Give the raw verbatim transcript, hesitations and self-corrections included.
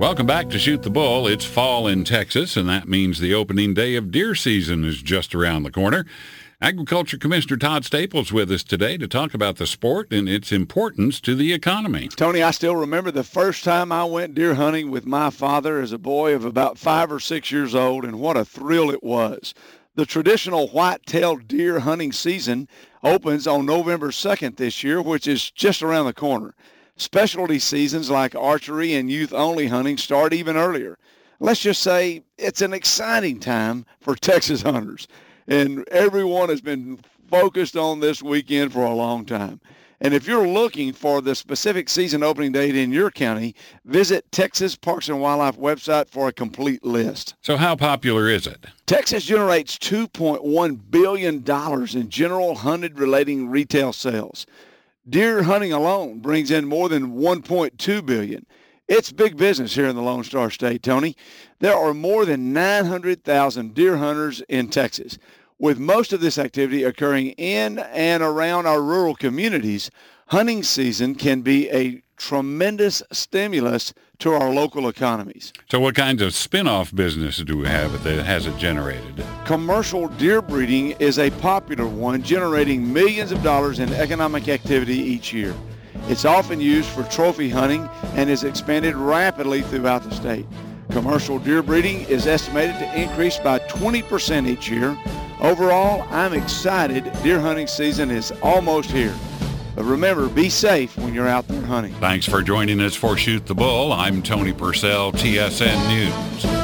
Welcome back to Shoot the Bull. It's fall in Texas, and that means the opening day of deer season is just around the corner. Agriculture Commissioner Todd Staples with us today to talk about the sport and its importance to the economy. Tony, I still remember the first time I went deer hunting with my father as a boy of about five or six years old, and what a thrill it was. The traditional white-tailed deer hunting season opens on November second this year, which is just around the corner. Specialty seasons like archery and youth-only hunting start even earlier. Let's just say it's an exciting time for Texas hunters, and everyone has been focused on this weekend for a long time. And if you're looking for the specific season opening date in your county, visit Texas Parks and Wildlife website for a complete list. So how popular is it? Texas generates two point one billion dollars in general hunted-relating retail sales. Deer hunting alone brings in more than one point two billion dollars. It's big business here in the Lone Star State, Tony. There are more than nine hundred thousand deer hunters in Texas. With most of this activity occurring in and around our rural communities, hunting season can be a tremendous stimulus to our local economies. So what kinds of spin-off business do we have that has it generated? Commercial deer breeding is a popular one, generating millions of dollars in economic activity each year. It's often used for trophy hunting and is expanded rapidly throughout the state. Commercial deer breeding is estimated to increase by twenty percent each year. Overall, I'm excited. Deer hunting season is almost here. But remember, be safe when you're out there hunting. Thanks for joining us for Shoot the Bull. I'm Tony Purcell, T S N News.